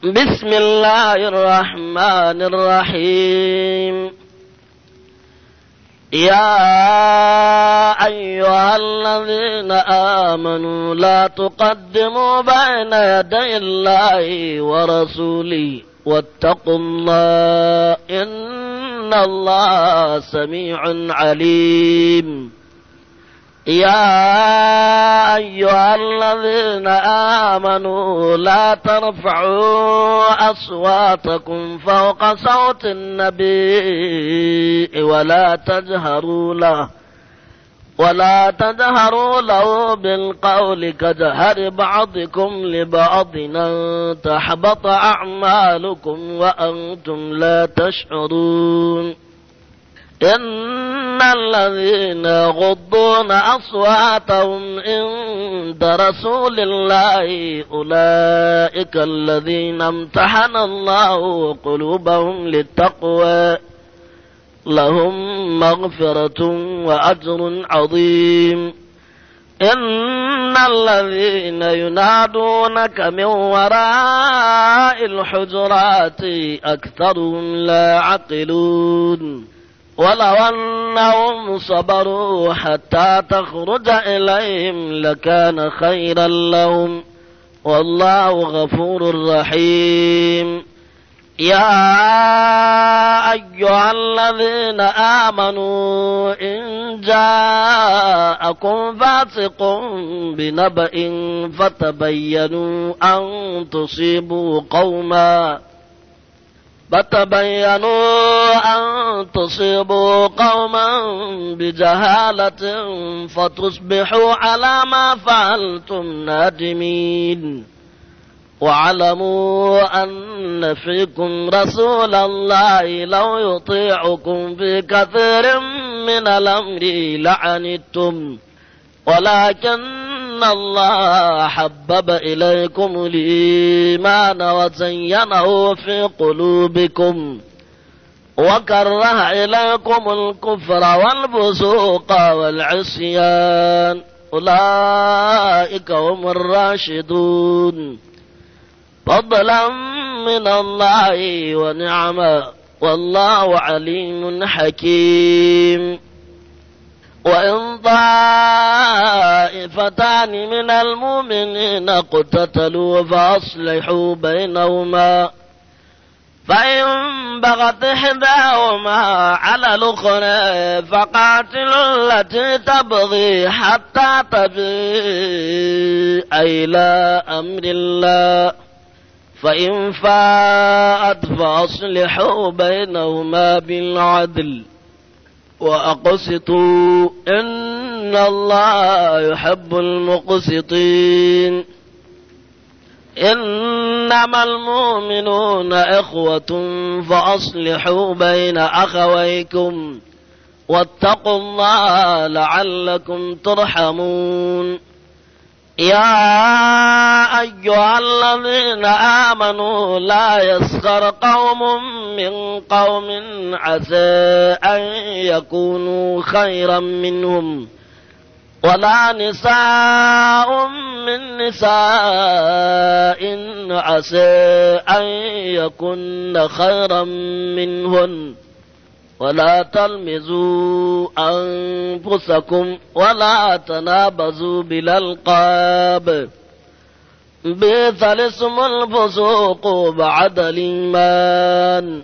بسم الله الرحمن الرحيم. يا أيها الذين آمنوا لا تقدموا بين يدي الله ورسوله واتقوا الله إن الله سميع عليم. يا أيها الذين آمنوا لا ترفعوا أصواتكم فوق صوت النبي ولا تجهروا له بالقول كجهر بعضكم لبعض أن تحبط أعمالكم وأنتم لا تشعرون. إن الذين يغضون أصواتهم عند رسول الله أولئك الذين امتحن الله قلوبهم للتقوى لهم مغفرة وأجر عظيم. إن الذين ينادونك من وراء الحجرات أكثرهم لا يعقلون. ولو أنهم صبروا حتى تخرج إليهم لكان خيرا لهم والله غفور رحيم. يا أيها الذين آمنوا إن جاءكم فاسق بنبأ فتبينوا أن تصيبوا قوما بجهالة فتصبحوا على ما فعلتم نادمين. واعلموا أن فيكم رسول الله لو يطيعكم في كثير من الأمر لعنتم ولكن الله حبب إليكم الإيمان وزينه في قلوبكم وكره إليكم الكفر والفسوق والعصيان أولئك هم الراشدون فضلا من الله ونعما والله عليم حكيم. وإن طائفتان من المؤمنين اقتتلوا فأصلحوا بينهما فإن بغت إحداهما على الأخرى فقاتلوا التي تبغي حتى تفيء إلى أمر الله فإن فاءت فأصلحوا بينهما بالعدل وأقسطوا إن الله يحب المقسطين. إنما المؤمنون إخوة فأصلحوا بين أخويكم واتقوا الله لعلكم ترحمون. يا أيها الذين آمنوا لا يسخر قوم من قوم عسى أن يكونوا خيرا منهم ولا نساء من نساء عسى أن يكن خيرا منهن ولا تلمزوا أنفسكم ولا تنابزوا بالألقاب بئس الاسم الفسوق بعد الإيمان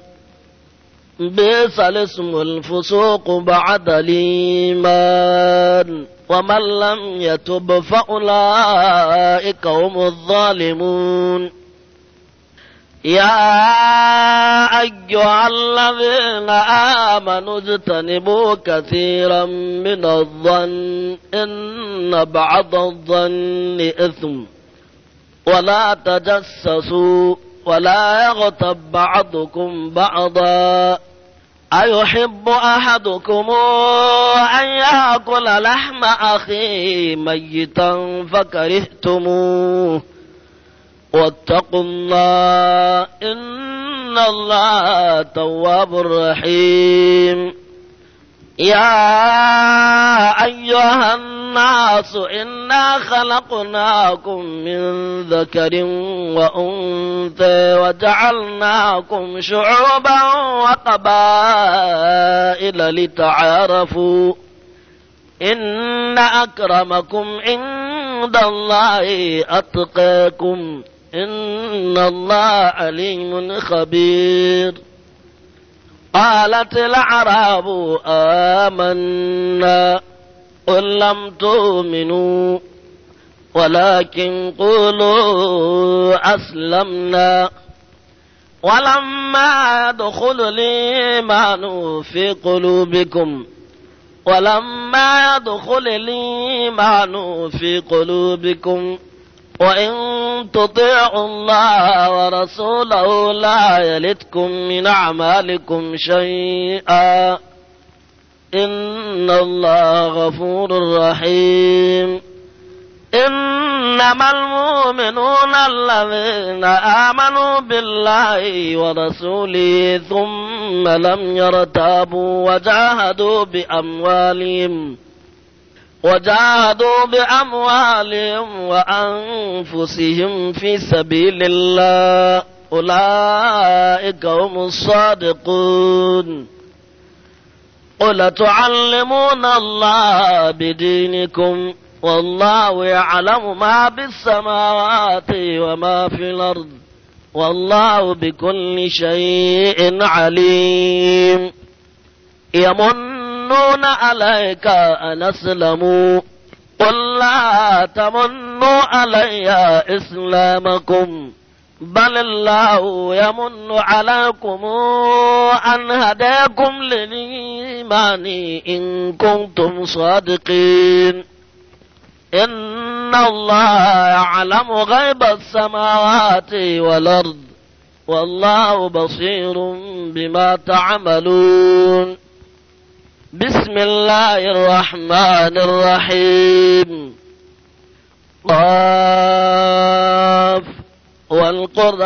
ومن لم يتب فأولئك هم الظالمون. يا أيها الذين آمنوا اجتنبوا كثيرا من الظن إن بعض الظن إثم ولا تجسسوا ولا يغتب بعضكم بعضا أيحب أحدكم أن يأكل لحم أخيه ميتا فكرهتموه واتقوا الله إن الله تواب رحيم. يا أيها الناس إنا خلقناكم من ذكر وأنثى وجعلناكم شعوبا وقبائل لتعارفوا إن أكرمكم عند الله أتقاكم إن الله عليم خبير. قالت الأعراب آمنا قل لم تؤمنوا ولكن قولوا أسلمنا ولما يدخل الإيمان في قلوبكم وإن تطيعوا الله ورسوله لا يلتكم من أعمالكم شيئا إن الله غفور رحيم. إنما المؤمنون الذين آمنوا بالله ورسوله ثم لم يرتابوا وجاهدوا بأموالهم وأنفسهم في سبيل الله أولئك هم الصادقون. قل تعلمون الله بدينكم والله يعلم ما بالسماوات وما في الأرض والله بكل شيء عليم. يمنون عليك أن أسلموا قل لا تمنوا علي إسلامكم بل الله يمن عليكم أن هداكم للإيمان إن كنتم صادقين. إن الله يعلم غيب السماوات والأرض والله بصير بما تعملون. بسم الله الرحمن الرحيم. قاف والقرآن